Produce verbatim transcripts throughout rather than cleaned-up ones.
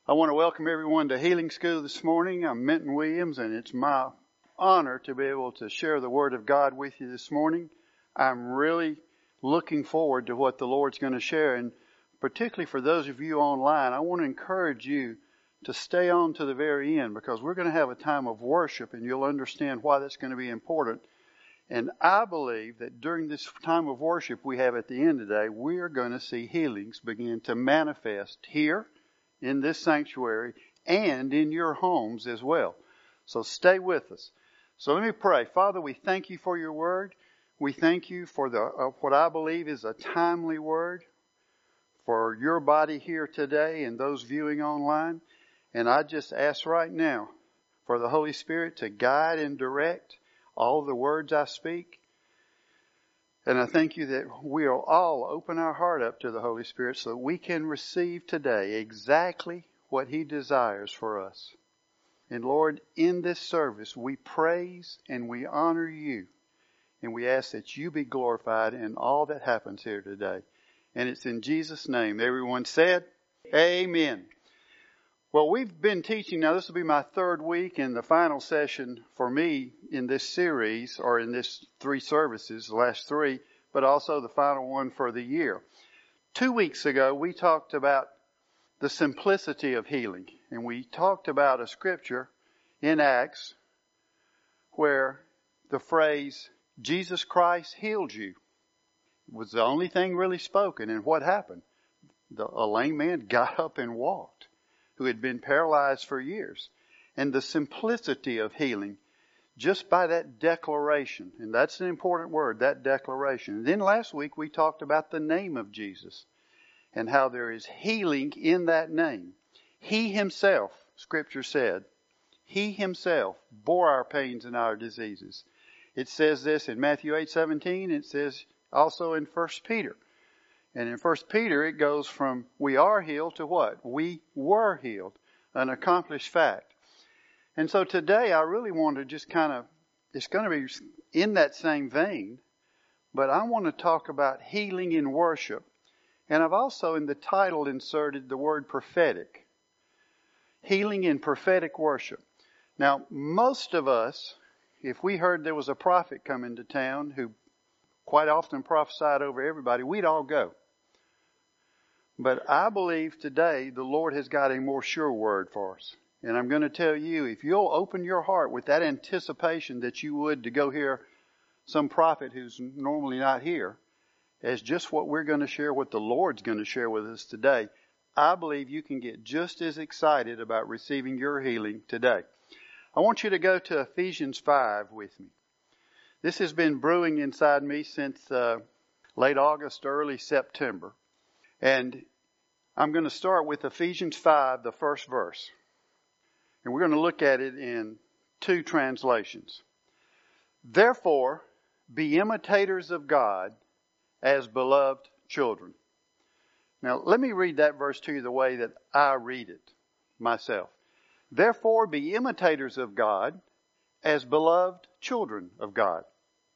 I want to welcome everyone to Healing School this morning. I'm Minton Williams, and it's my honor to be able to share the Word of God with you this morning. I'm really looking forward to what the Lord's going to share, and particularly for those of you online, I want to encourage you to stay on to the very end, because we're going to have a time of worship, and you'll understand why that's going to be important. And I believe that during this time of worship we have at the end of the day, we are going to see healings begin to manifest here in this sanctuary and in your homes as well. So stay with us. So let me pray. Father, we thank you for your word. We thank you for the uh, what I believe is a timely word for your body here today and those viewing online. And I just ask right now for the Holy Spirit to guide and direct all the words I speak. And I thank you that we'll all open our heart up to the Holy Spirit so that we can receive today exactly what He desires for us. And Lord, in this service, we praise and we honor you. And we ask that you be glorified in all that happens here today. And it's in Jesus' name. Everyone said, Amen. Well, we've been teaching, now this will be my third week and the final session for me in this series, or in this three services, the last three, but also the final one for the year. Two weeks ago, we talked about the simplicity of healing. And we talked about a scripture in Acts where the phrase, Jesus Christ healed you, was the only thing really spoken. And what happened? The, a lame man got up and walked, who had been paralyzed for years. And the simplicity of healing, just by that declaration, and that's an important word, that declaration. And then last week we talked about the name of Jesus and how there is healing in that name. He Himself, Scripture said, He Himself bore our pains and our diseases. It says this in Matthew eight seventeen. It says also in First Peter. And in First Peter, it goes from we are healed to what? We were healed, an accomplished fact. And so today I really want to just kind of, it's going to be in that same vein, but I want to talk about healing in worship. And I've also in the title inserted the word prophetic. Healing in prophetic worship. Now, most of us, if we heard there was a prophet coming to town who quite often prophesied over everybody, we'd all go. But I believe today the Lord has got a more sure word for us. And I'm going to tell you, if you'll open your heart with that anticipation that you would to go hear some prophet who's normally not here, as just what we're going to share, what the Lord's going to share with us today, I believe you can get just as excited about receiving your healing today. I want you to go to Ephesians five with me. This has been brewing inside me since uh, late August, early September. And I'm going to start with Ephesians five, the first verse. And we're going to look at it in two translations. Therefore, be imitators of God as beloved children. Now, let me read that verse to you the way that I read it myself. Therefore, be imitators of God as beloved children of God.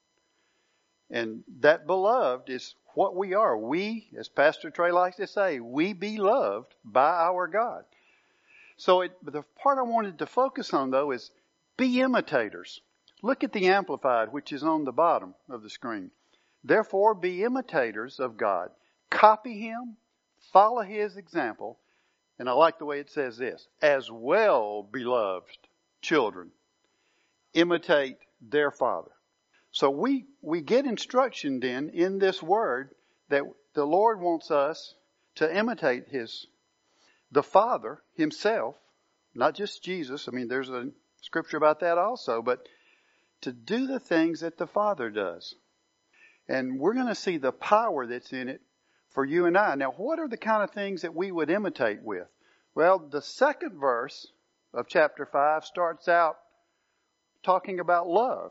And that beloved is what we are. We, as Pastor Trey likes to say, we be loved by our God. So it, the part I wanted to focus on, though, is be imitators. Look at the Amplified, which is on the bottom of the screen. Therefore, be imitators of God. Copy Him, follow His example. And I like the way it says this. As well, beloved children, imitate their Father. So we, we get instruction then in this word that the Lord wants us to imitate His, the Father Himself, not just Jesus. I mean, there's a scripture about that also, but to do the things that the Father does. And we're going to see the power that's in it for you and I. Now, what are the kind of things that we would imitate with? Well, the second verse of chapter five starts out talking about love.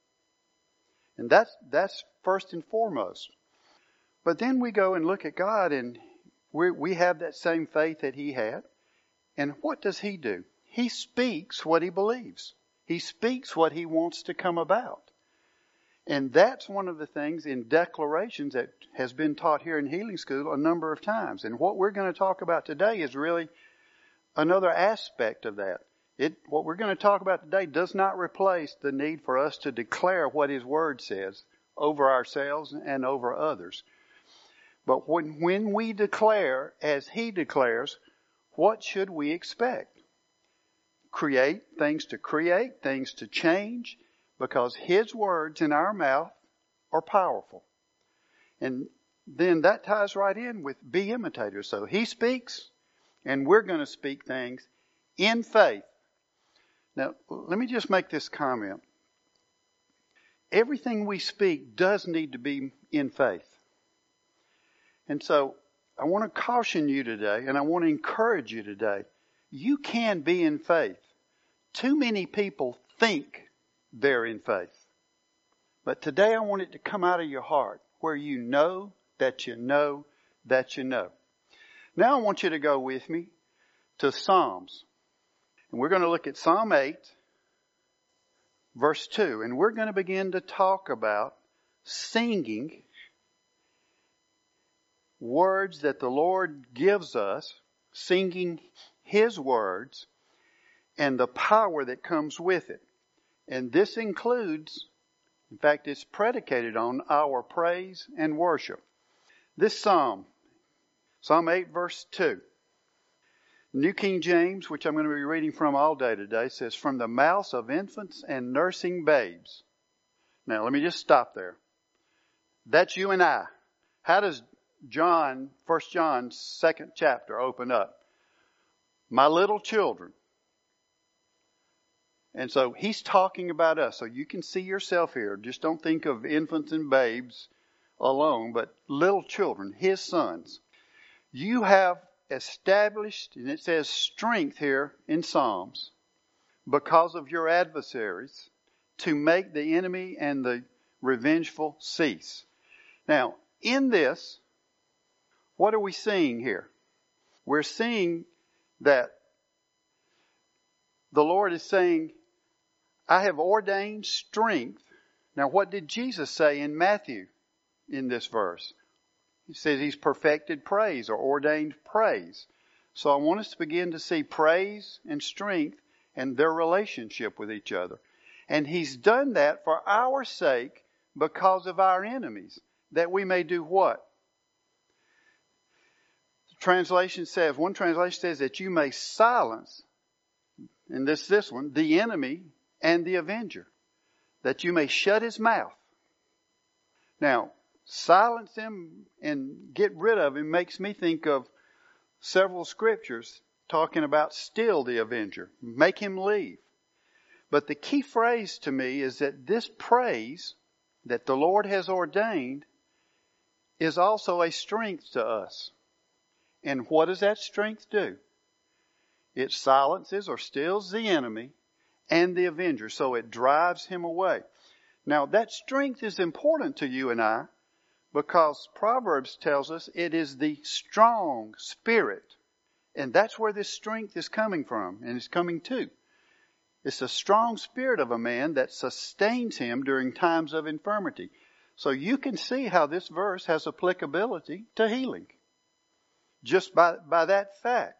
And that's, that's first and foremost. But then we go and look at God, and we we have that same faith that He had. And what does He do? He speaks what He believes. He speaks what He wants to come about. And that's one of the things in declarations that has been taught here in Healing School a number of times. And what we're going to talk about today is really another aspect of that. It, what we're going to talk about today does not replace the need for us to declare what His Word says over ourselves and over others. But when, when we declare as He declares, what should we expect? Create, things to create, things to change, because His words in our mouth are powerful. And then that ties right in with be imitators. So He speaks, and we're going to speak things in faith. Now, let me just make this comment. Everything we speak does need to be in faith. And so I want to caution you today, and I want to encourage you today. You can be in faith. Too many people think they're in faith. But today I want it to come out of your heart where you know that you know that you know. Now I want you to go with me to Psalms. And we're going to look at Psalm eight, verse two. And we're going to begin to talk about singing words that the Lord gives us, singing His words, and the power that comes with it. And this includes, in fact, it's predicated on our praise and worship. This psalm, Psalm eight, verse two. New King James, which I'm going to be reading from all day today, says, from the mouths of infants and nursing babes. Now, let me just stop there. That's you and I. How does John, First John, second chapter, open up? My little children. And so he's talking about us. So you can see yourself here. Just don't think of infants and babes alone, but little children, His sons. You have established, and it says strength here in Psalms, because of your adversaries, to make the enemy and the revengeful cease. Now, in this, what are we seeing here? We're seeing that the Lord is saying, I have ordained strength. Now, what did Jesus say in Matthew in this verse? He says He's perfected praise or ordained praise. So I want us to begin to see praise and strength and their relationship with each other. And He's done that for our sake because of our enemies, that we may do what? The translation says, one translation says that you may silence, and this, this one, the enemy and the avenger, that you may shut his mouth. Now, silence him and get rid of him makes me think of several scriptures talking about still the avenger. Make him leave. But the key phrase to me is that this praise that the Lord has ordained is also a strength to us. And what does that strength do? It silences or stills the enemy and the avenger, so it drives him away. Now, that strength is important to you and I, because Proverbs tells us it is the strong spirit. And that's where this strength is coming from and is coming to. It's the strong spirit of a man that sustains him during times of infirmity. So you can see how this verse has applicability to healing. Just by, by that fact.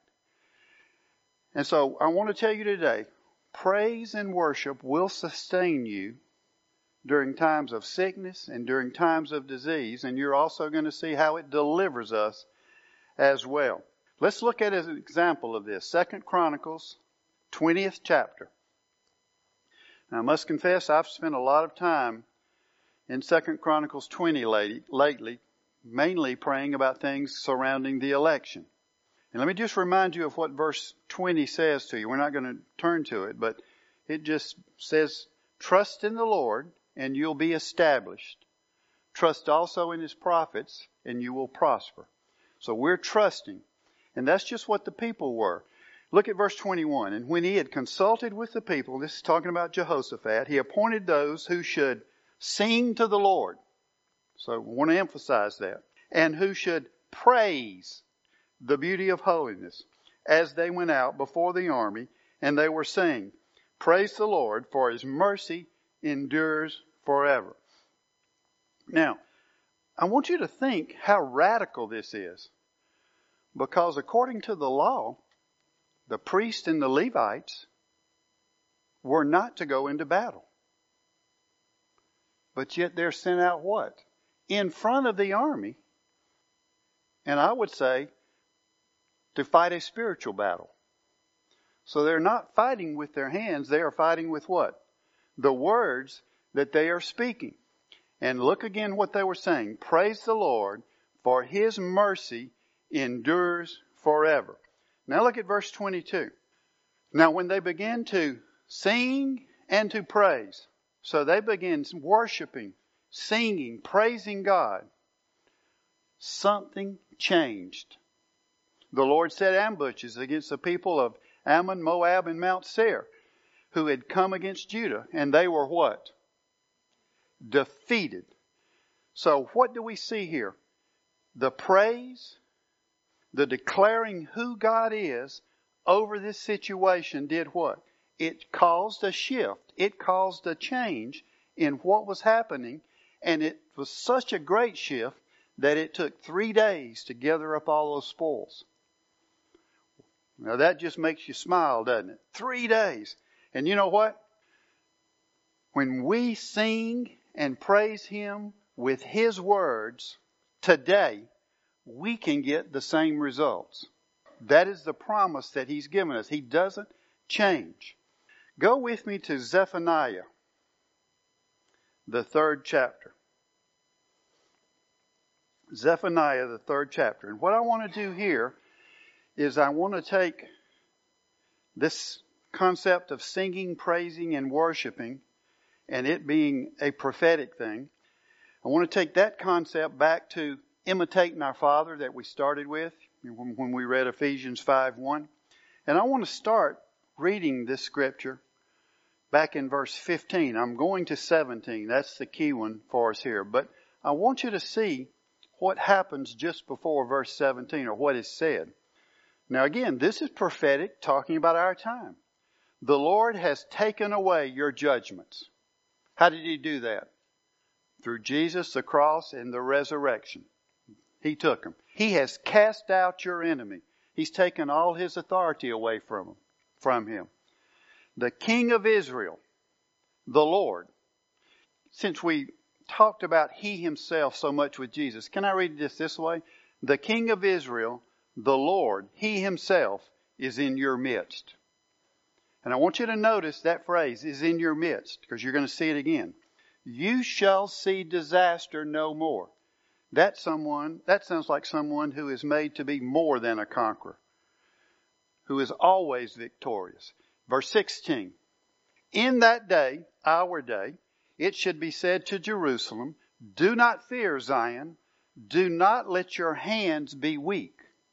And so I want to tell you today, praise and worship will sustain you during times of sickness and during times of disease. And you're also going to see how it delivers us as well. Let's look at an example of this. Second Chronicles, twentieth chapter. Now, I must confess, I've spent a lot of time in Second Chronicles twenty lately, mainly praying about things surrounding the election. And let me just remind you of what verse twenty says to you. We're not going to turn to it, but it just says, trust in the Lord and you'll be established. Trust also in His prophets and you will prosper. So we're trusting. And that's just what the people were. Look at verse twenty-one. And when he had consulted with the people, this is talking about Jehoshaphat, he appointed those who should sing to the Lord. So I want to emphasize that. And who should praise the beauty of holiness as they went out before the army, and they were saying, praise the Lord, for His mercy endures forever. Now, I want you to think how radical this is. Because according to the law, the priests and the Levites were not to go into battle. But yet they're sent out what? In front of the army. And I would say to fight a spiritual battle. So they're not fighting with their hands. They are fighting with what? The words that they are speaking. And look again what they were saying. Praise the Lord, for His mercy endures forever. Now look at verse twenty-two. Now when they began to sing and to praise, so they began worshiping, singing, praising God, something changed. The Lord set ambushes against the people of Ammon, Moab, and Mount Seir, who had come against Judah, and they were what? Defeated. So what do we see here? The praise, the declaring who God is over this situation did what? It caused a shift. It caused a change in what was happening, and it was such a great shift that it took three days to gather up all those spoils. Now that just makes you smile, doesn't it? Three days. And you know what? When we sing and praise Him with His words today, we can get the same results. That is the promise that He's given us. He doesn't change. Go with me to Zephaniah, the third chapter. Zephaniah, the third chapter. And what I want to do here is I want to take this concept of singing, praising, and worshiping, and it being a prophetic thing. I want to take that concept back to imitating our Father that we started with when we read Ephesians five one. And I want to start reading this scripture back in verse fifteen. I'm going to seventeen. That's the key one for us here. But I want you to see what happens just before verse seventeen, or what is said. Now again, this is prophetic, talking about our time. The Lord has taken away your judgments. How did He do that? Through Jesus, the cross, and the resurrection. He took them. He has cast out your enemy. He's taken all His authority away from him, from him. The King of Israel, the Lord. Since we talked about He Himself so much with Jesus, can I read this this way? The King of Israel, the Lord, He Himself is in your midst. And I want you to notice that phrase, is in your midst, because you're going to see it again. You shall see disaster no more. That's someone, that sounds like someone who is made to be more than a conqueror, who is always victorious. Verse sixteen. In that day, our day, it should be said to Jerusalem, do not fear, Zion. Do not let your hands be weak.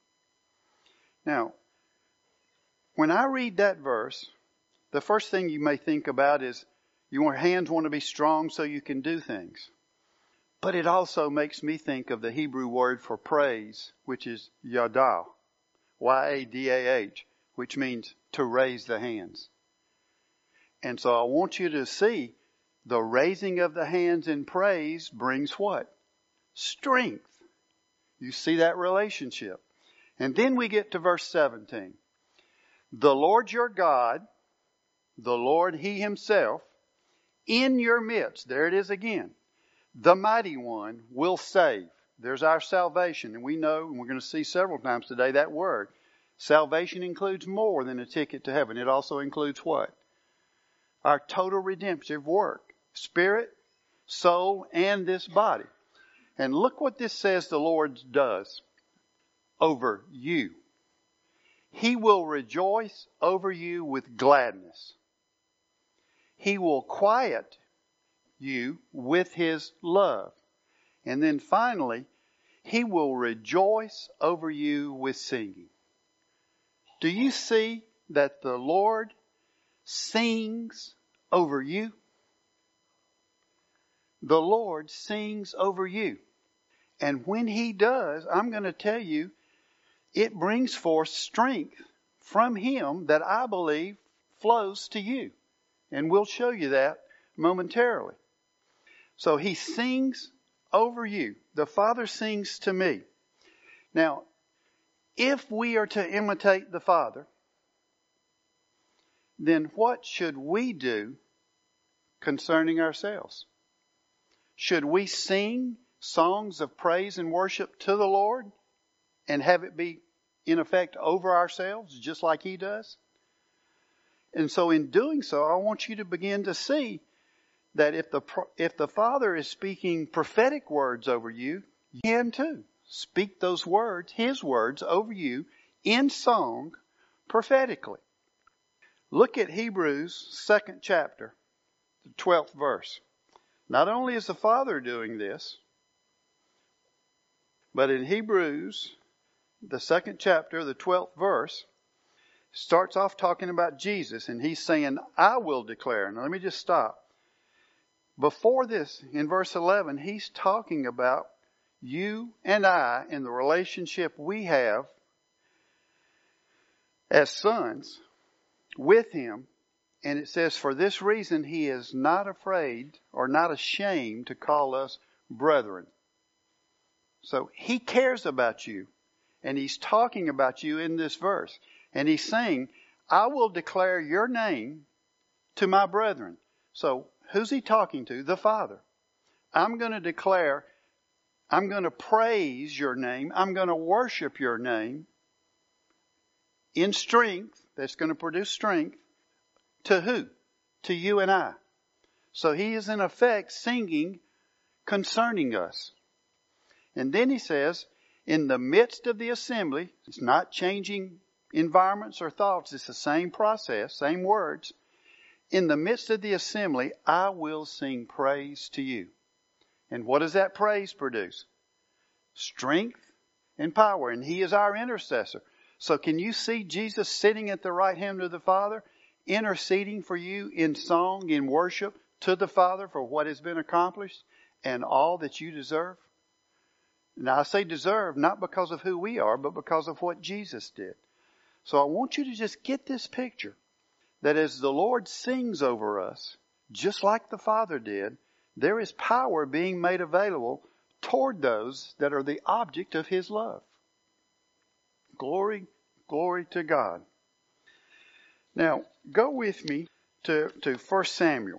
Now, when I read that verse, the first thing you may think about is your hands want to be strong so you can do things. But it also makes me think of the Hebrew word for praise, which is yadah, Y A D A H, which means to raise the hands. And so I want you to see the raising of the hands in praise brings what? Strength. You see that relationship. And then we get to verse seventeen. The Lord your God, the Lord He Himself, in your midst, there it is again, the Mighty One will save. There's our salvation. And we know, and we're going to see several times today, that word. Salvation includes more than a ticket to heaven. It also includes what? Our total redemptive work. Spirit, soul, and this body. And look what this says the Lord does over you. He will rejoice over you with gladness. He will quiet you with His love. And then finally, He will rejoice over you with singing. Do you see that the Lord sings over you? The Lord sings over you. And when He does, I'm going to tell you, it brings forth strength from Him that I believe flows to you. And we'll show you that momentarily. So He sings over you. The Father sings to me. Now, if we are to imitate the Father, then what should we do concerning ourselves? Should we sing songs of praise and worship to the Lord and have it be in effect over ourselves just like He does? And so in doing so, I want you to begin to see that if the if the Father is speaking prophetic words over you, you can too. Speak those words, His words over you in song prophetically. Look at Hebrews second chapter, the twelfth verse. Not only is the Father doing this, but in Hebrews, the second chapter, the twelfth verse, starts off talking about Jesus, and He's saying, I will declare. Now let me just stop. Before this, in verse eleven, He's talking about you and I and the relationship we have as sons with Him. And it says, for this reason, He is not afraid or not ashamed to call us brethren. So He cares about you. And He's talking about you in this verse. And He's saying, I will declare your name to my brethren. So who's He talking to? The Father. I'm going to declare, I'm going to praise your name. I'm going to worship your name in strength. That's going to produce strength. To who? To you and I. So He is in effect singing concerning us. And then He says, in the midst of the assembly, it's not changing environments or thoughts. It's the same process, same words. In the midst of the assembly, I will sing praise to you. And what does that praise produce? Strength and power. And He is our intercessor. So can you see Jesus sitting at the right hand of the Father, interceding for you in song, in worship to the Father for what has been accomplished and all that you deserve? Now I say deserve not because of who we are, but because of what Jesus did. So I want you to just get this picture that as the Lord sings over us, just like the Father did, there is power being made available toward those that are the object of His love. Glory, glory to God. Now, go with me to, to First Samuel.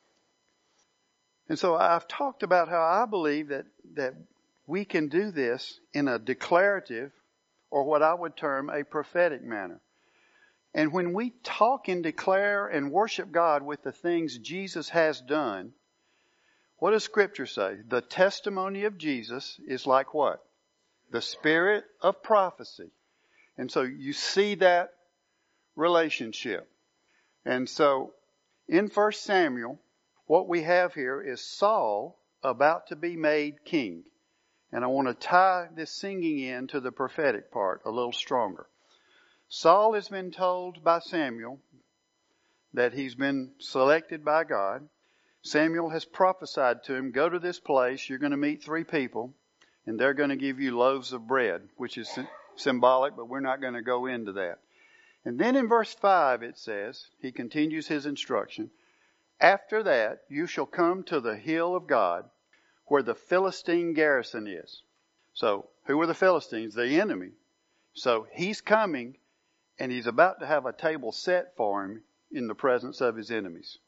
And so I've talked about how I believe that, that we can do this in a declarative, or what I would term a prophetic manner. And when we talk and declare and worship God with the things Jesus has done, what does Scripture say? The testimony of Jesus is like what? The spirit of prophecy. And so you see that relationship. And so in First Samuel, what we have here is Saul about to be made king. And I want to tie this singing in to the prophetic part a little stronger. Saul has been told by Samuel that he's been selected by God. Samuel has prophesied to him, go to this place, you're going to meet three people, and they're going to give you loaves of bread, which is symbolic, but we're not going to go into that. And then in verse five it says, he continues his instruction, after that you shall come to the hill of God, where the Philistine garrison is. So, who were the Philistines? The enemy. So, he's coming, and he's about to have a table set for him in the presence of his enemies.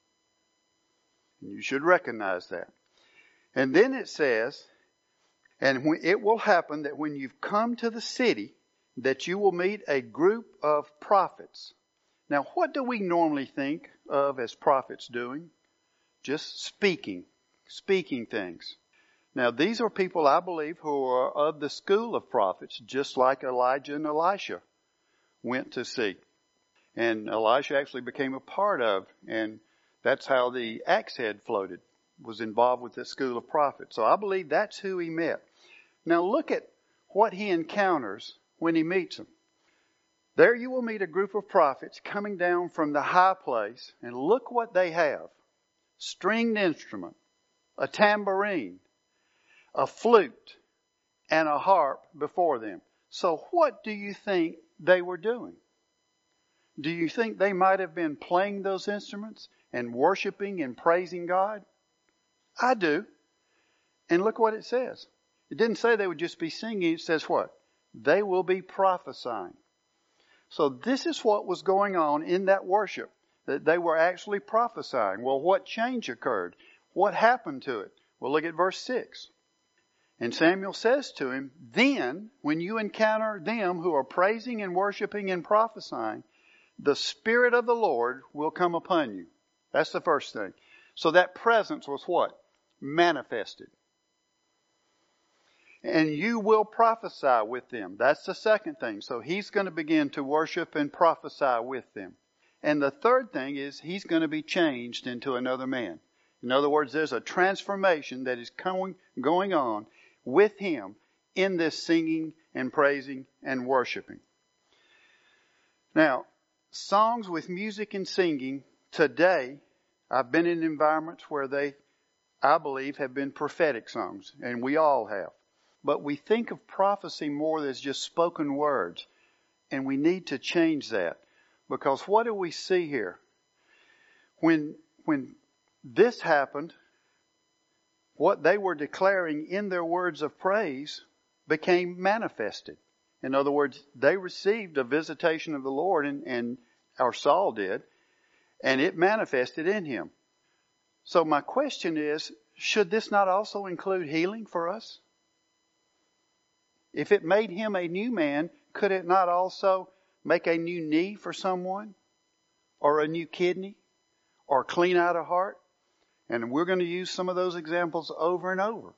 And you should recognize that. And then it says, and it will happen that when you've come to the city, that you will meet a group of prophets. Now, what do we normally think of as prophets doing? Just speaking, speaking things. Now, these are people, I believe, who are of the school of prophets, just like Elijah and Elisha went to see. And Elisha actually became a part of, and that's how the axe head floated, was involved with the school of prophets. So I believe that's who he met. Now, look at what he encounters when he meets them. There you will meet a group of prophets coming down from the high place, and look what they have. Stringed instrument, a tambourine, a flute, and a harp before them. So what do you think they were doing? Do you think they might have been playing those instruments and worshiping and praising God? I do. And look what it says. It didn't say they would just be singing. It says what? They will be prophesying. So this is what was going on in that worship. that they were actually prophesying. Well, what change occurred? What happened to it? Well, look at verse six. And Samuel says to him, then when you encounter them who are praising and worshiping and prophesying, the Spirit of the Lord will come upon you. That's the first thing. So that presence was what? Manifested. And you will prophesy with them. That's the second thing. So he's going to begin to worship and prophesy with them. And the third thing is he's going to be changed into another man. In other words, there's a transformation that is going, going on with him in this singing and praising and worshiping. Now, songs with music and singing today, I've been in environments where they, I believe, have been prophetic songs, and we all have. But we think of prophecy more as just spoken words, and we need to change that. Because what do we see here? When, when this happened, what they were declaring in their words of praise became manifested. In other words, they received a visitation of the Lord, and, and or Saul did, and it manifested in him. So my question is, should this not also include healing for us? If it made him a new man, could it not also make a new knee for someone? Or a new kidney? Or clean out a heart? And we're going to use some of those examples over and over.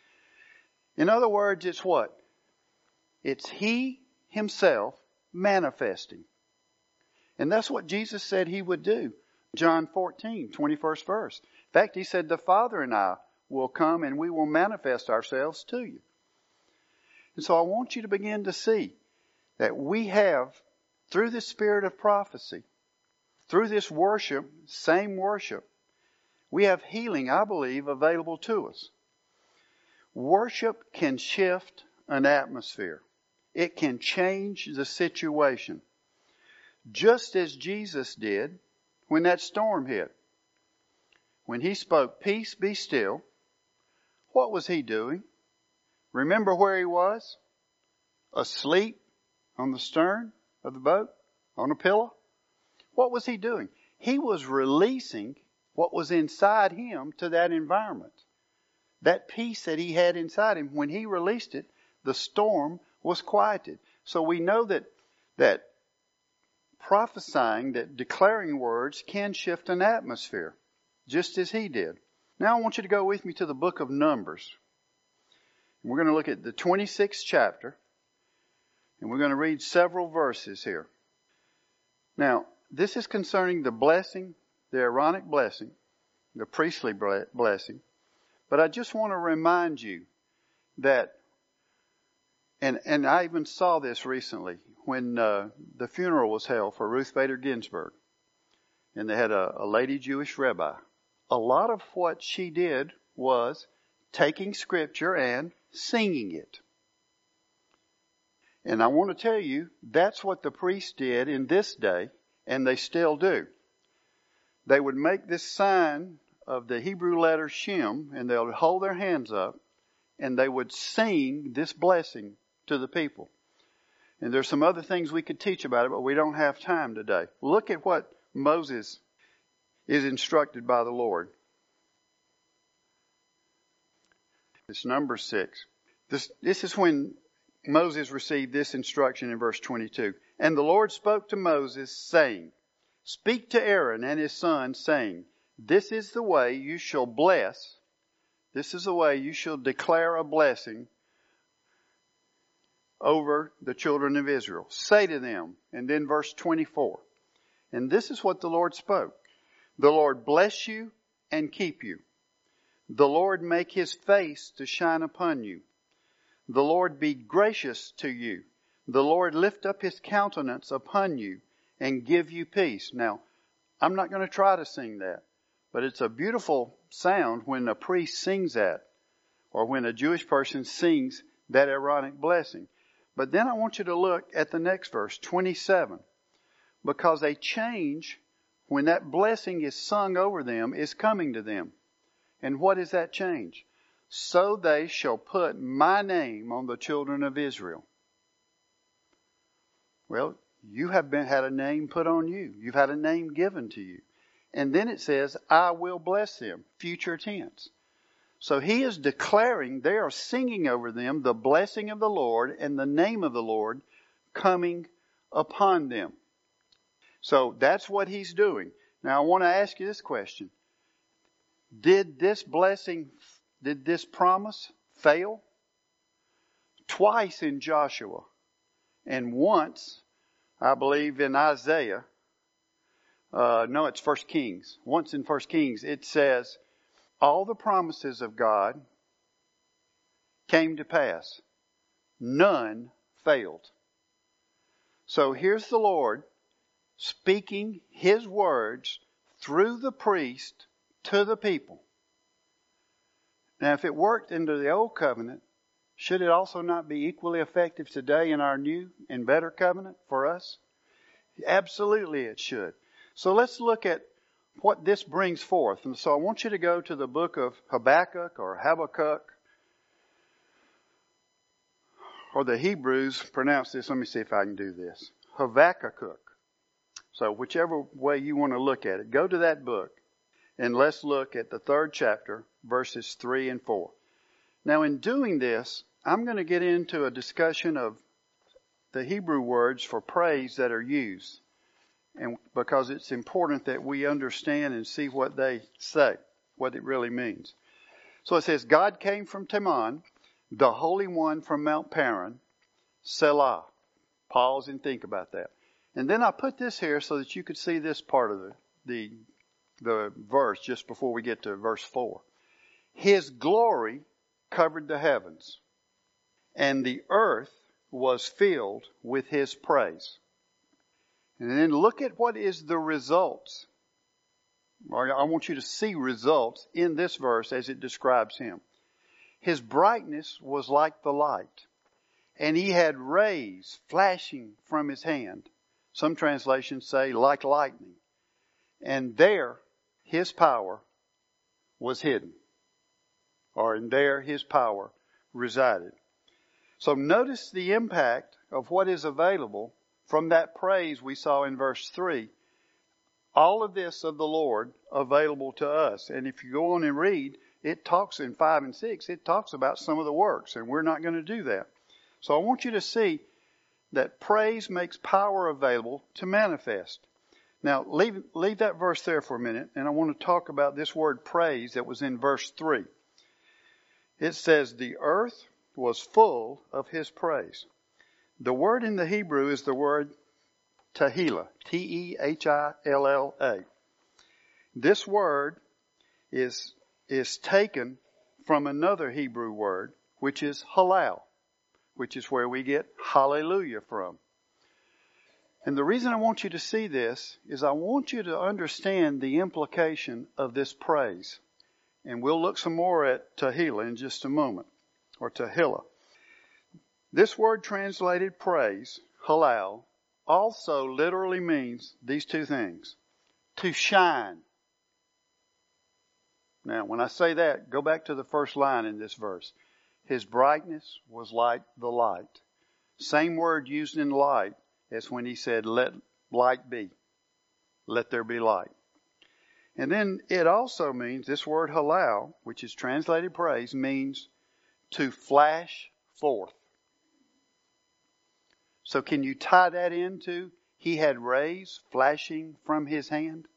In other words, it's what? It's he himself manifesting. And that's what Jesus said he would do. John fourteen, twenty-first verse. In fact, he said, the Father and I will come and we will manifest ourselves to you. And so I want you to begin to see that we have, through the spirit of prophecy, through this worship, same worship, we have healing, I believe, available to us. Worship can shift an atmosphere. It can change the situation. Just as Jesus did when that storm hit. When he spoke, peace, be still, what was he doing? Remember where he was? Asleep on the stern of the boat, on a pillow. What was he doing? He was releasing what was inside him to that environment. That peace that he had inside him, when he released it, the storm was quieted. So we know that, that prophesying, that declaring words can shift an atmosphere, just as he did. Now I want you to go with me to the book of Numbers. We're going to look at the twenty-sixth chapter, and we're going to read several verses here. Now, this is concerning the blessing, the Aaronic blessing, the priestly blessing. But I just want to remind you that, and, and I even saw this recently when uh, the funeral was held for Ruth Bader Ginsburg. And they had a, a lady Jewish rabbi. A lot of what she did was taking scripture and singing it. And I want to tell you, that's what the priests did in this day, and they still do. They would make this sign of the Hebrew letter Shem, and they would hold their hands up, and they would sing this blessing to the people. And there's some other things we could teach about it, but we don't have time today. Look at what Moses is instructed by the Lord. It's number six. This, this is when Moses received this instruction in verse twenty-two. And the Lord spoke to Moses, saying, speak to Aaron and his sons, saying, this is the way you shall bless. This is the way you shall declare a blessing over the children of Israel. Say to them, and then verse twenty-four. And this is what the Lord spoke. The Lord bless you and keep you. The Lord make his face to shine upon you. The Lord be gracious to you. The Lord lift up his countenance upon you and give you peace. Now, I'm not going to try to sing that, but it's a beautiful sound when a priest sings that, or when a Jewish person sings that Aaronic blessing. But then I want you to look at the next verse, twenty-seven, because a change, when that blessing is sung over them, is coming to them. And what is that change? So they shall put my name on the children of Israel. Well, You have been had a name put on you. You've had a name given to you. And then it says, I will bless them, future tense. So he is declaring, they are singing over them the blessing of the Lord and the name of the Lord coming upon them. So that's what he's doing. Now I want to ask you this question. Did this blessing, did this promise fail? Twice in Joshua and once, I believe, in Isaiah. Uh, no, it's First Kings. Once in First Kings, it says, all the promises of God came to pass. None failed. So here's the Lord speaking His words through the priest to the people. Now, if it worked under the old covenant, should it also not be equally effective today in our new and better covenant for us? Absolutely it should. So let's look at what this brings forth. And so I want you to go to the book of Habakkuk or Habakkuk, or the Hebrews pronounce this. Let me see if I can do this. Habakkuk. So whichever way you want to look at it, go to that book and let's look at the third chapter, verses three and four. Now in doing this, I'm going to get into a discussion of the Hebrew words for praise that are used. And because it's important that we understand and see what they say, what it really means. So it says, God came from Teman, the Holy One from Mount Paran, Selah. Pause and think about that. And then I put this here so that you could see this part of the, the, the verse just before we get to verse four. His glory covered the heavens, and the earth was filled with His praise. And then look at what is the results. I want you to see results in this verse as it describes Him. His brightness was like the light, and He had rays flashing from His hand. Some translations say like lightning. And there His power was hidden. Or in there His power resided. So notice the impact of what is available from that praise we saw in verse three. All of this of the Lord available to us. And if you go on and read, it talks in five and six, it talks about some of the works, and we're not going to do that. So I want you to see that praise makes power available to manifest. Now leave, leave that verse there for a minute, and I want to talk about this word praise that was in verse three. It says, the earth was full of His praise. The word in the Hebrew is the word Tehillah, T E H I L L A. This word is, is taken from another Hebrew word, which is halal, which is where we get hallelujah from. And the reason I want you to see this is I want you to understand the implication of this praise. And we'll look some more at Tehillah in just a moment, or Tehillah. This word translated praise, halal, also literally means these two things. To shine. Now, when I say that, go back to the first line in this verse. His brightness was like the light. Same word used in light as when He said, let light be. Let there be light. And then it also means, this word halal, which is translated praise, means to flash forth. So can you tie that into He had rays flashing from His hand?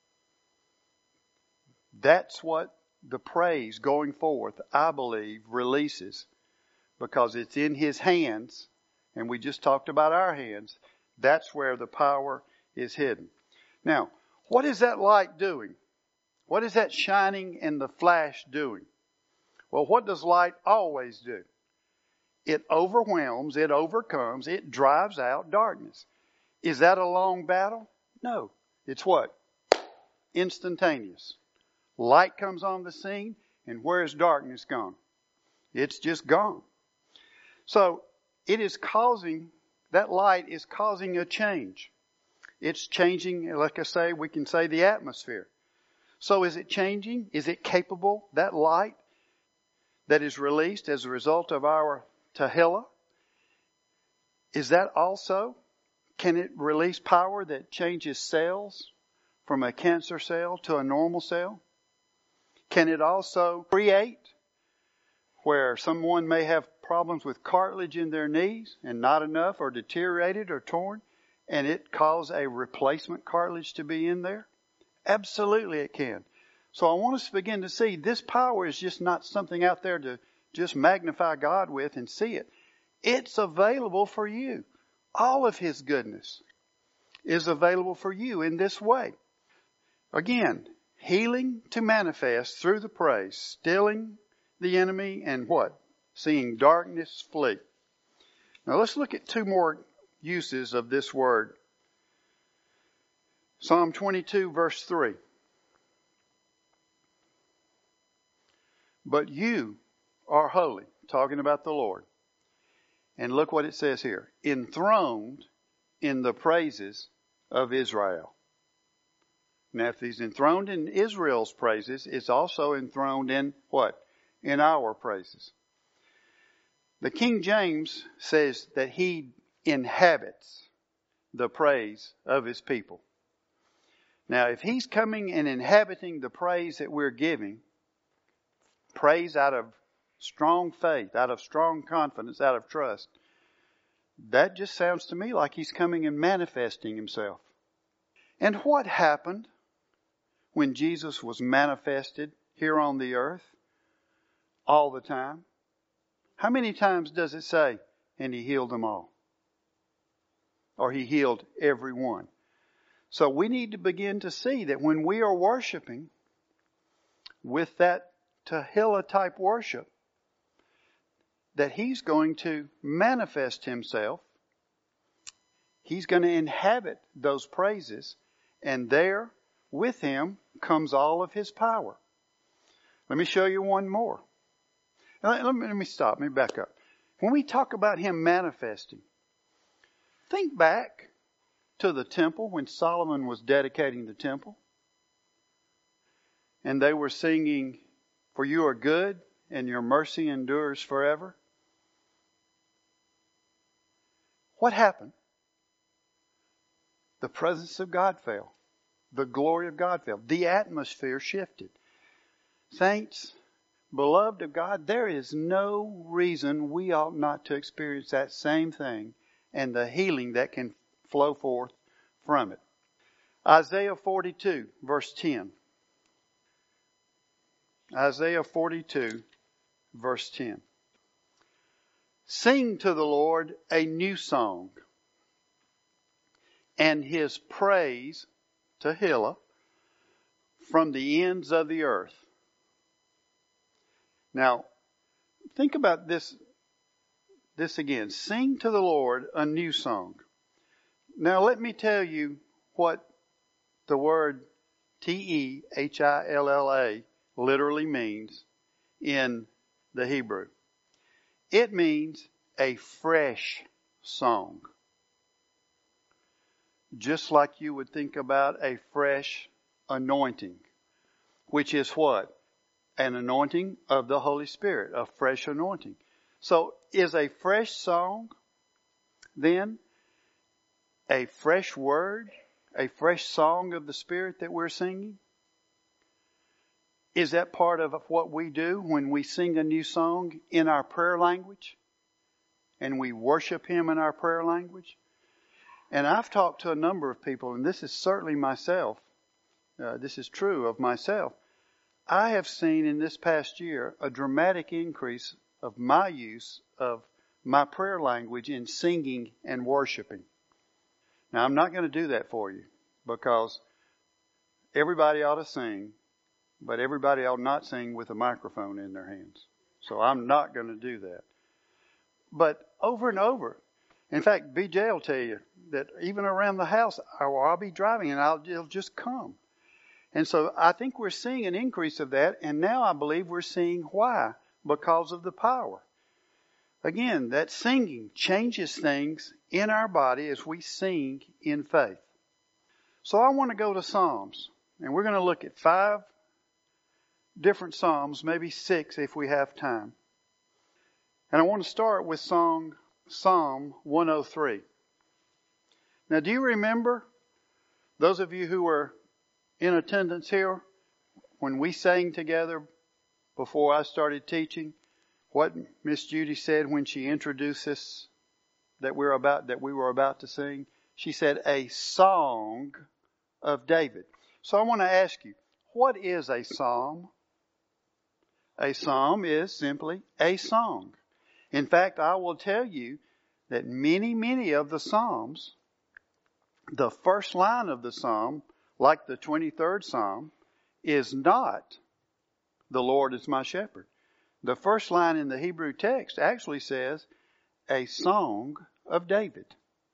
That's what the praise going forth, I believe, releases. Because it's in His hands, and we just talked about our hands. That's where the power is hidden. Now, what is that light doing? What is that shining and the flash doing? Well, what does light always do? It overwhelms, it overcomes, it drives out darkness. Is that a long battle? No. It's what? Instantaneous. Light comes on the scene, and where is darkness gone? It's just gone. So, it is causing, that light is causing a change. It's changing, like I say, we can say the atmosphere. So is it changing? Is it capable? That light that is released as a result of our Tehillah, is that also Can it release power that changes cells from a cancer cell to a normal cell? Can it also create where someone may have problems with cartilage in their knees and not enough or deteriorated or torn, and it cause a replacement cartilage to be in there? Absolutely it can. So I want us to begin to see this power is just not something out there to just magnify God with and see it. It's available for you. All of His goodness is available for you in this way. Again, healing to manifest through the praise, stilling the enemy, and what? Seeing darkness flee. Now let's look at two more uses of this word. Psalm twenty-two verse three. But you are holy, talking about the Lord. And look what it says here. Enthroned in the praises of Israel. Now if He's enthroned in Israel's praises, it's also enthroned in what? In our praises. The King James says that He inhabits the praise of His people. Now if He's coming and inhabiting the praise that we're giving, praise out of strong faith, out of strong confidence, out of trust, that just sounds to me like He's coming and manifesting Himself. And what happened when Jesus was manifested here on the earth all the time? How many times does it say, and He healed them all? Or He healed everyone. So we need to begin to see that when we are worshiping with that Tehillah type worship, that He's going to manifest Himself. He's going to inhabit those praises, and there with Him comes all of His power. Let me show you one more. Let me, let me stop. Let me back up. When we talk about Him manifesting, think back to the temple when Solomon was dedicating the temple. And they were singing, "For you are good and your mercy endures forever." What happened? The presence of God fell. The glory of God fell. The atmosphere shifted. Saints, beloved of God, there is no reason we ought not to experience that same thing and the healing that can flow forth from it. Isaiah forty-two, verse ten. Isaiah forty-two, verse ten. Sing to the Lord a new song, and His praise, Tehillah, from the ends of the earth. Now, think about this, this again. Sing to the Lord a new song. Now, let me tell you what the word T E H I L L A literally means in the Hebrew. It means a fresh song. Just like you would think about a fresh anointing, which is what? An anointing of the Holy Spirit, a fresh anointing. So is a fresh song then a fresh word, a fresh song of the Spirit that we're singing? Is that part of what we do when we sing a new song in our prayer language? And we worship Him in our prayer language? And I've talked to a number of people, and this is certainly myself. Uh, this is true of myself. I have seen in this past year a dramatic increase of my use of my prayer language in singing and worshiping. Now, I'm not going to do that for you because everybody ought to sing, but everybody ought not sing with a microphone in their hands. So I'm not going to do that. But over and over, in fact, B J will tell you that even around the house, I'll, I'll be driving and I'll, it'll just come. And so I think we're seeing an increase of that. And now I believe we're seeing why. Because of the power. Again, that singing changes things in our body as we sing in faith. So I want to go to Psalms. And we're going to look at five different Psalms, maybe six if we have time. And I want to start with song, Psalm one oh three. Now, do you remember, those of you who were in attendance here, when we sang together before I started teaching, what Miss Judy said when she introduced us that we're about that we were about to sing? She said, a song of David. So I want to ask you, what is a psalm? A psalm is simply a song. In fact, I will tell you that many, many of the psalms, the first line of the psalm, like the twenty-third Psalm, is not, the Lord is my shepherd. The first line in the Hebrew text actually says, a song of David.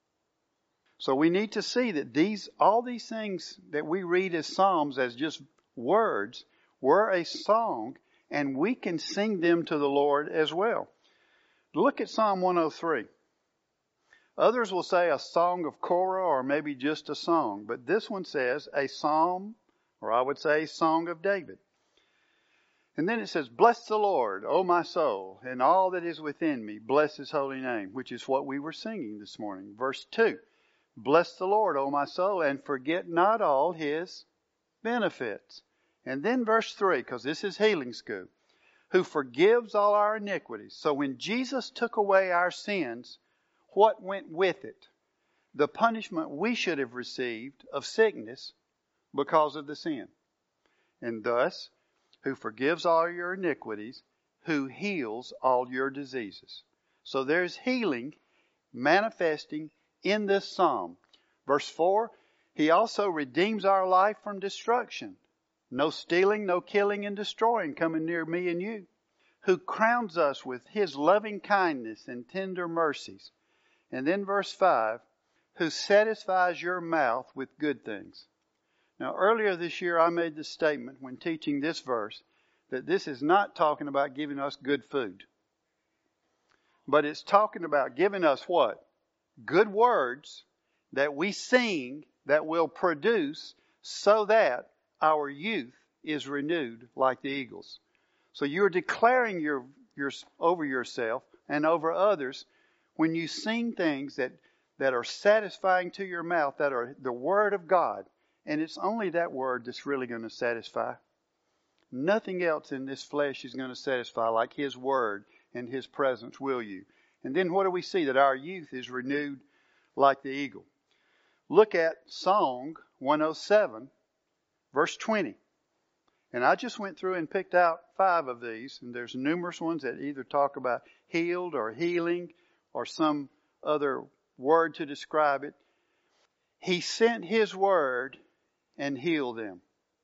So we need to see that these, all these things that we read as psalms, as just words, were a song, and we can sing them to the Lord as well. Look at Psalm one oh three. Others will say a song of Korah or maybe just a song, but this one says a psalm, or I would say a song of David. And then it says, bless the Lord, O my soul, and all that is within me, bless his holy name, which is what we were singing this morning. Verse two, bless the Lord, O my soul, and forget not all his benefits. And then verse three, because this is healing school, who forgives all our iniquities. So when Jesus took away our sins, what went with it? The punishment we should have received of sickness because of the sin. And thus, who forgives all your iniquities, who heals all your diseases. So there's healing manifesting in this psalm. Verse four, he also redeems our life from destruction. No stealing, no killing and destroying coming near me and you. Who crowns us with his loving kindness and tender mercies. And then verse five, who satisfies your mouth with good things. Now earlier this year I made the statement when teaching this verse that this is not talking about giving us good food. But it's talking about giving us what? Good words that we sing that will produce so that our youth is renewed like the eagles. So you're declaring your, your, over yourself and over others when you sing things that, that are satisfying to your mouth, that are the Word of God. And it's only that Word that's really going to satisfy. Nothing else in this flesh is going to satisfy like His Word and His presence will you. And then what do we see? That our youth is renewed like the eagle. Look at Song one oh seven, verse twenty. And I just went through and picked out five of these. And there's numerous ones that either talk about healed or healing or some other word to describe it. He sent His word and healed them.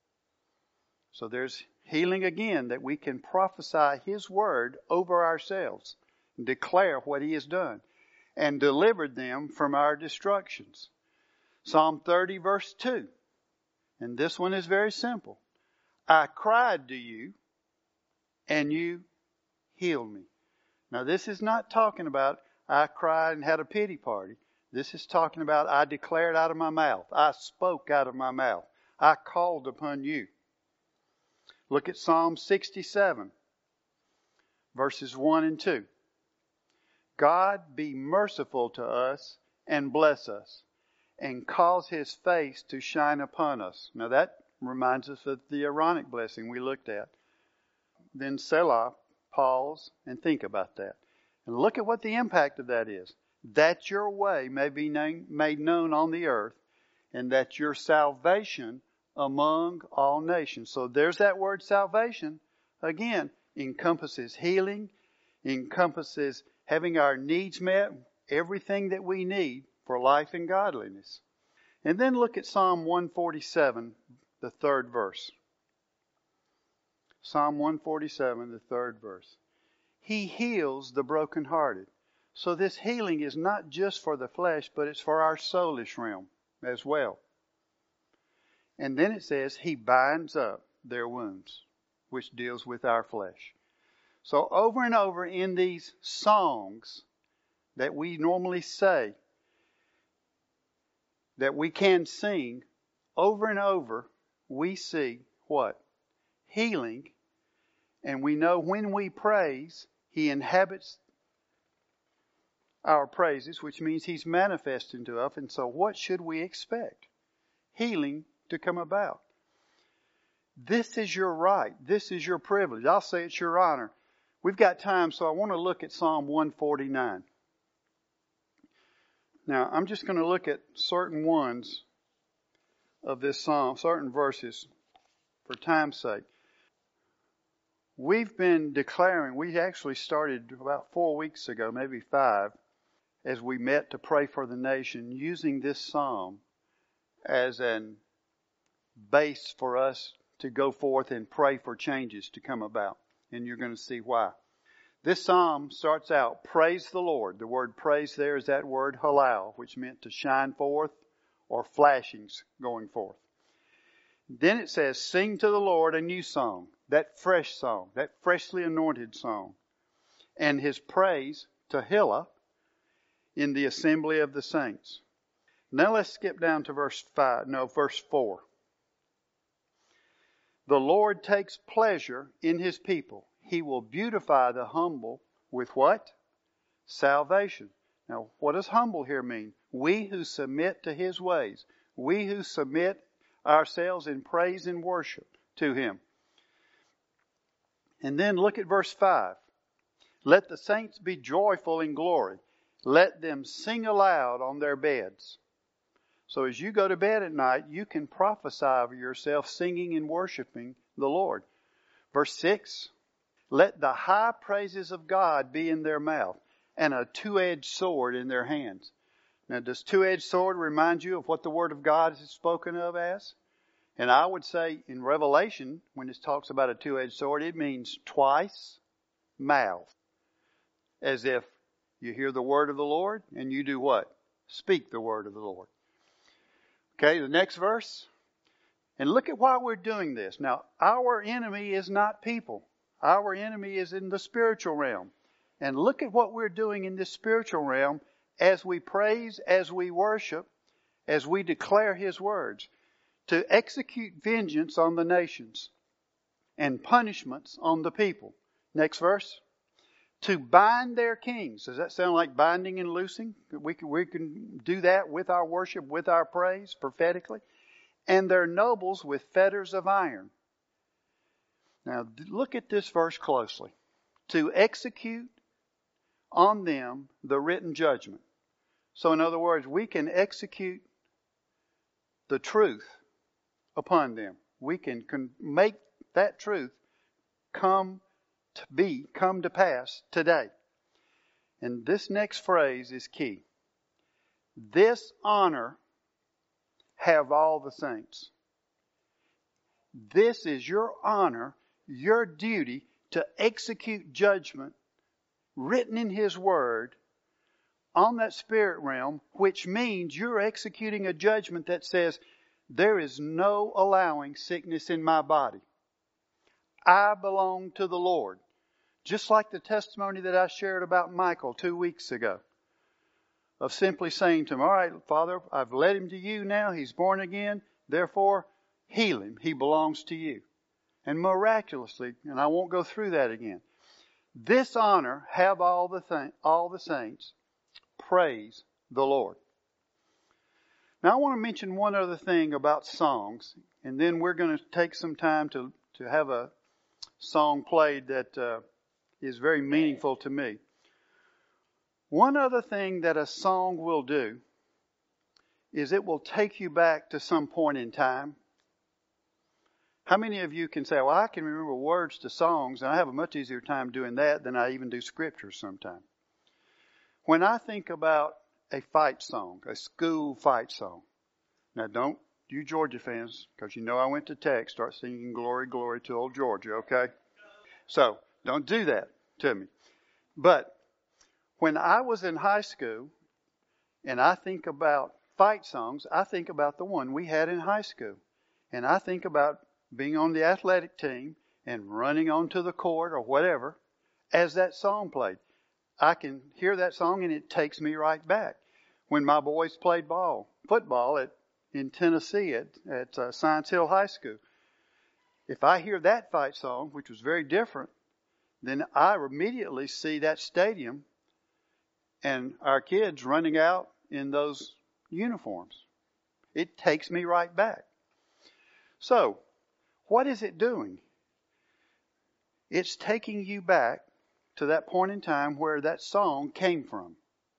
So there's healing again, that we can prophesy His word over ourselves and declare what He has done and delivered them from our destructions. Psalm thirty verse two. And this one is very simple. I cried to you and you healed me. Now this is not talking about I cried and had a pity party. This is talking about I declared out of my mouth. I spoke out of my mouth. I called upon you. Look at Psalm sixty-seven, verses one and two. God be merciful to us and bless us and cause His face to shine upon us. Now that reminds us of the Aaronic blessing we looked at. Then Selah, pause and think about that. And look at what the impact of that is. That your way may be name, made known on the earth, and that your salvation among all nations. So there's that word salvation. Again, encompasses healing, encompasses having our needs met, everything that we need for life and godliness. And then look at Psalm one forty-seven, the third verse. Psalm one forty-seven, the third verse. He heals the brokenhearted. So this healing is not just for the flesh, but it's for our soulish realm as well. And then it says, He binds up their wounds, which deals with our flesh. So over and over in these songs that we normally say, that we can sing, over and over, we see what? Healing. And we know when we praise, He inhabits our praises, which means He's manifesting to us. And so what should we expect? Healing to come about. This is your right. This is your privilege. I'll say it's your honor. We've got time, so I want to look at Psalm one forty-nine. Now, I'm just going to look at certain ones of this psalm, certain verses, for time's sake. We've been declaring, we actually started about four weeks ago, maybe five, as we met to pray for the nation, using this psalm as an base for us to go forth and pray for changes to come about. And you're going to see why. This psalm starts out, praise the Lord. The word praise there is that word halal, which meant to shine forth or flashings going forth. Then it says, sing to the Lord a new song, that fresh song, that freshly anointed song. And His praise, Tehillah, in the assembly of the saints. Now let's skip down to verse five, no, verse four. The Lord takes pleasure in His people. He will beautify the humble with what? Salvation. Now, what does humble here mean? We who submit to His ways. We who submit ourselves in praise and worship to Him. And then look at verse five. Let the saints be joyful in glory. Let them sing aloud on their beds. So as you go to bed at night, you can prophesy over yourself singing and worshiping the Lord. Verse six. Let the high praises of God be in their mouth and a two-edged sword in their hands. Now, does two-edged sword remind you of what the Word of God is spoken of as? And I would say in Revelation, when it talks about a two-edged sword, it means twice mouth. As if you hear the word of the Lord and you do what? Speak the word of the Lord. Okay, the next verse. And look at why we're doing this. Now, our enemy is not people. Our enemy is in the spiritual realm. And look at what we're doing in this spiritual realm as we praise, as we worship, as we declare His words. To execute vengeance on the nations and punishments on the people. Next verse. To bind their kings. Does that sound like binding and loosing? We can, we can do that with our worship, with our praise, prophetically. And their nobles with fetters of iron. Now, look at this verse closely. To execute on them the written judgment. So, in other words, we can execute the truth upon them. We can make that truth come to be, come to pass today. And this next phrase is key. This honor have all the saints. This is your honor, your duty to execute judgment written in His Word on that spirit realm, which means you're executing a judgment that says, there is no allowing sickness in my body. I belong to the Lord. Just like the testimony that I shared about Michael two weeks ago. Of simply saying to him, all right, Father, I've led him to you now. He's born again. Therefore, heal him. He belongs to you. And miraculously, and I won't go through that again. This honor have all the th- all the saints. Praise the Lord. Now I want to mention one other thing about songs. And then we're going to take some time to, to have a song played that uh, is very meaningful to me. One other thing that a song will do is it will take you back to some point in time. How many of you can say, well, I can remember words to songs, and I have a much easier time doing that than I even do scriptures sometimes. When I think about a fight song, a school fight song, now don't, you Georgia fans, because you know I went to Tech, start singing Glory, Glory to old Georgia, okay? So, don't do that to me. But when I was in high school, and I think about fight songs, I think about the one we had in high school. And I think about being on the athletic team and running onto the court or whatever as that song played. I can hear that song and it takes me right back. When my boys played ball, football at, in Tennessee at, at uh, Science Hill High School. If I hear that fight song, which was very different, then I immediately see that stadium and our kids running out in those uniforms. It takes me right back. So, what is it doing? It's taking you back to that point in time where that song came from.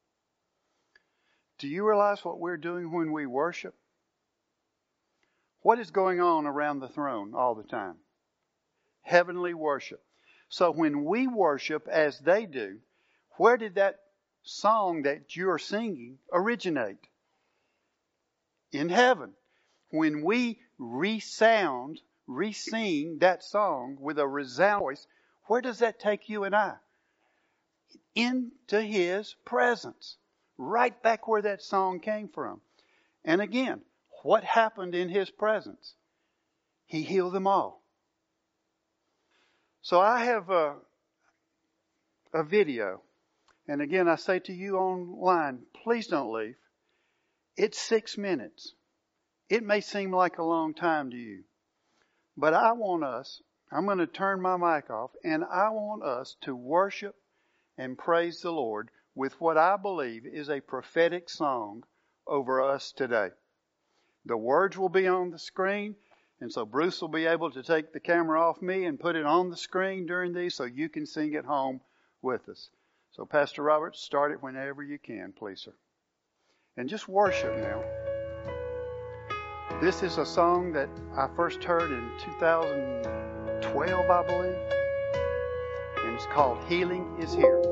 Do you realize what we're doing when we worship? What is going on around the throne all the time? Heavenly worship. So when we worship as they do, where did that song that you're singing originate? In heaven. When we resound, re-sing that song with a resounding voice, where does that take you and I? Into His presence. Right back where that song came from. And again, what happened in His presence? He healed them all. So I have a, a video. And again, I say to you online, please don't leave. It's six minutes. It may seem like a long time to you. But I want us, I'm going to turn my mic off, and I want us to worship and praise the Lord with what I believe is a prophetic song over us today. The words will be on the screen, and so Bruce will be able to take the camera off me and put it on the screen during these so you can sing at home with us. So Pastor Robert, start it whenever you can, please, sir. And just worship now. This is a song that I first heard in two thousand twelve, I believe. And it's called Healing is Here.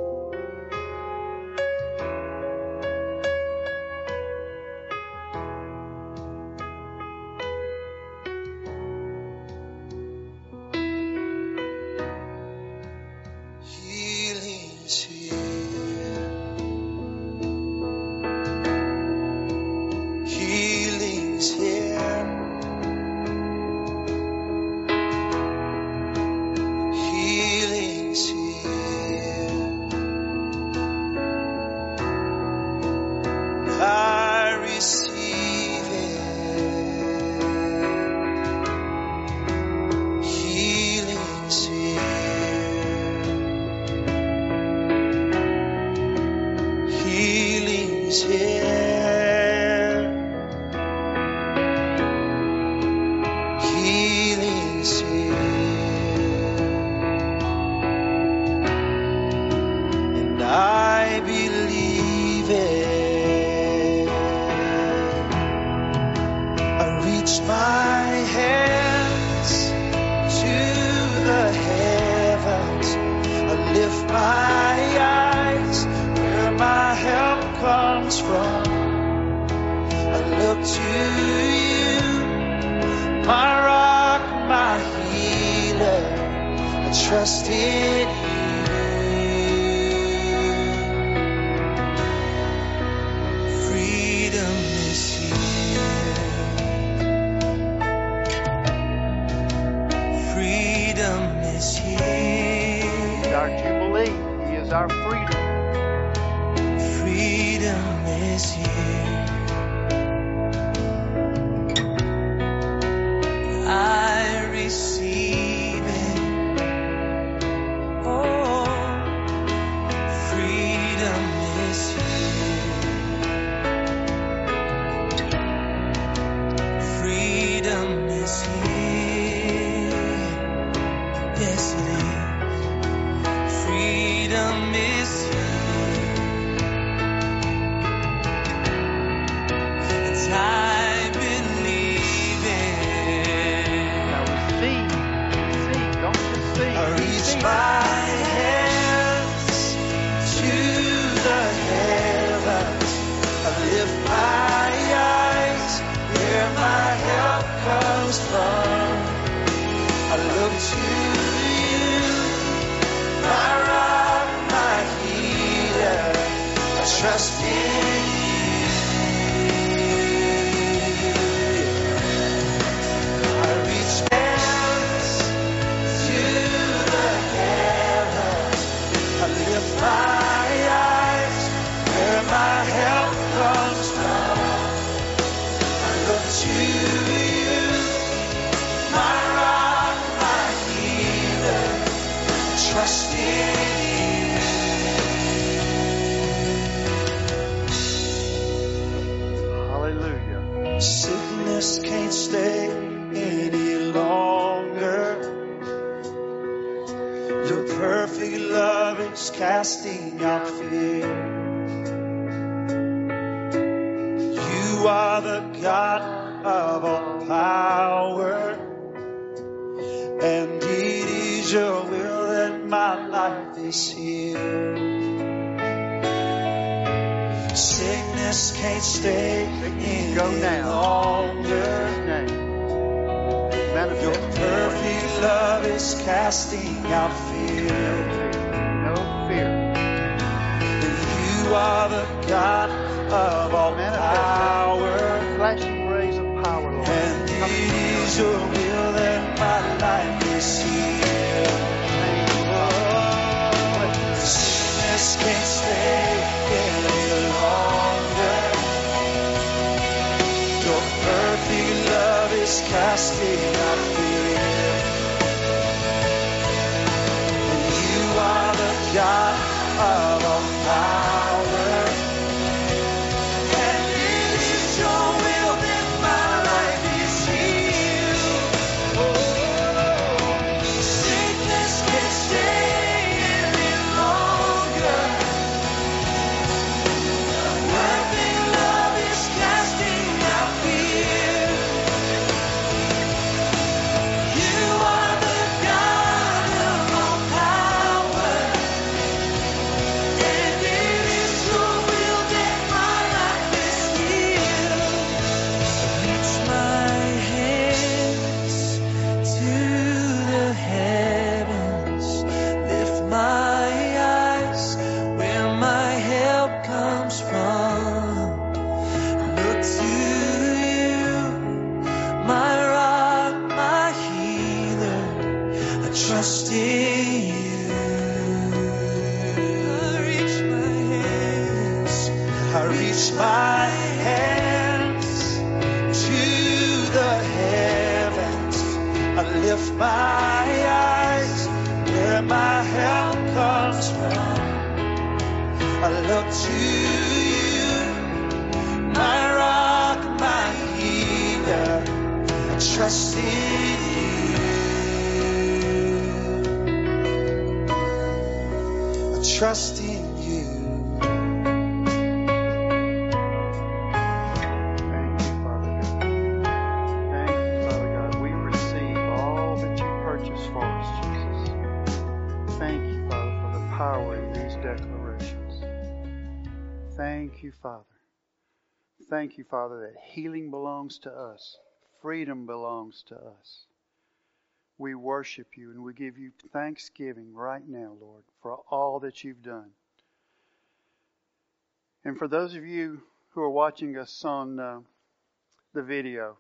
is casting out fear. You are the God of all power, and it is your will that my life is healed. Sickness can't stay any Go now. longer. Name. Your perfect love is casting out fear. No fear. You are the God of all power, Flashing rays of power, Lord. and it is your will that my life is healed. Oh, sickness can't stay any longer. Your perfect love is casting out fear. And you are the God of all power. And it is your will that my life is healed. Oh, sickness can't stay any longer. Perfect love is casting out fear. You are the God of all power, and it is your will that my life is healed. Reach my hands to the heavens, lift my eyes where my help comes from. Look to you, my rock, my healer. I trust in you. I reach my hands. I reach my hands to the heavens. I lift my eyes where my help comes from. I look to you, my rock, my healer. I trust in you. I trust in you. Thank you, Father God. Thank you, Father God. We receive all that you purchased for us, Jesus. Thank you, Father, for the power in these declarations. Thank you, Father. Thank you, Father, that healing belongs to us. Freedom belongs to us. We worship you and we give you thanksgiving right now, Lord, for all that you've done. And for those of you who are watching us on uh, the video,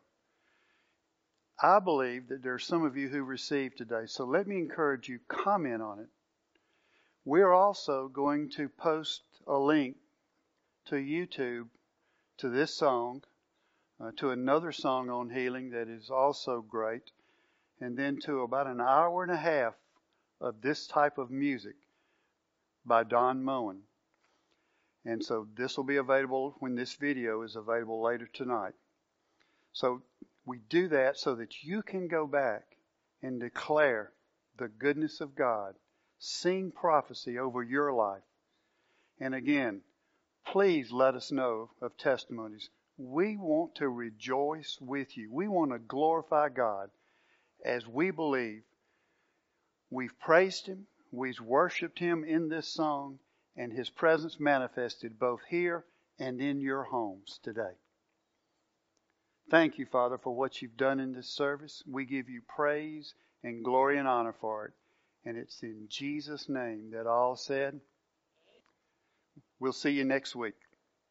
I believe that there are some of you who received today. So let me encourage you, comment on it. We're also going to post a link to YouTube to this song, uh, to another song on healing that is also great, and then to about an hour and a half of this type of music by Don Moen. And so this will be available when this video is available later tonight. So we do that so that you can go back and declare the goodness of God, sing prophecy over your life. And again, please let us know of testimonies. We want to rejoice with you. We want to glorify God as we believe we've praised Him, we've worshiped Him in this song, and His presence manifested both here and in your homes today. Thank you, Father, for what you've done in this service. We give you praise and glory and honor for it. And it's in Jesus' name that all said. We'll see you next week.